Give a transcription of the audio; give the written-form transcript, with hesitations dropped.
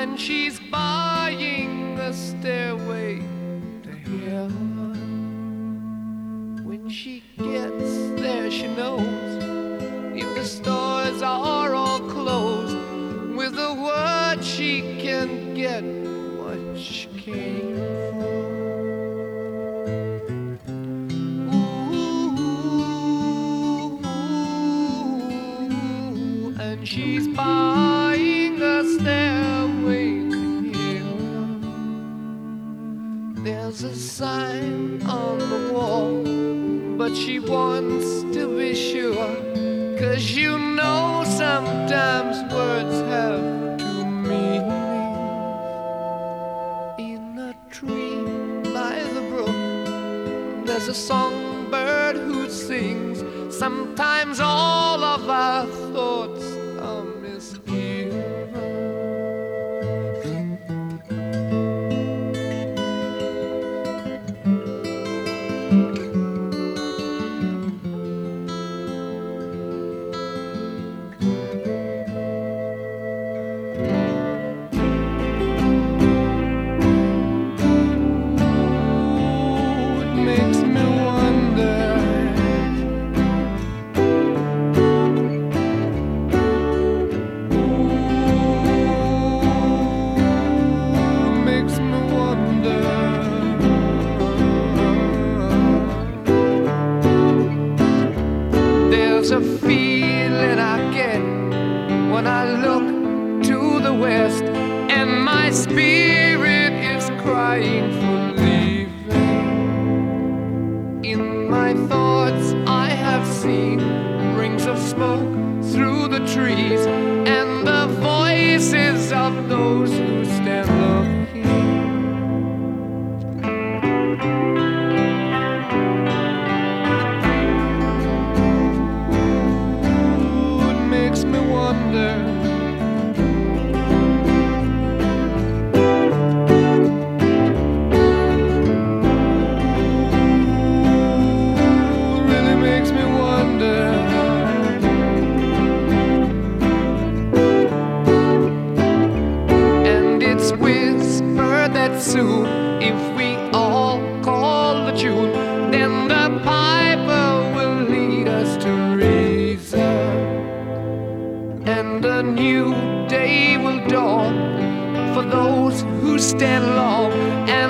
and she's buying a stairway to heaven. When she gets there, she knows if the stores are all closed, with a word she can get what she came for. Ooh, and she's buying a stairway to heaven. There's a sign on the wall, but she wants to be sure, 'cause you know sometimes words have two meanings. In a tree by the brook, there's a songbird who sings. Sometimes all of our thoughts are misgiven. There's a feeling I get when I look to the west, and my spirit is crying for leaving. In my thoughts I have seen rings of smoke through the trees, and the voices of those who stand looking. Soon, if we all call the tune, then the piper will lead us to reason, and a new day will dawn for those who stand long. And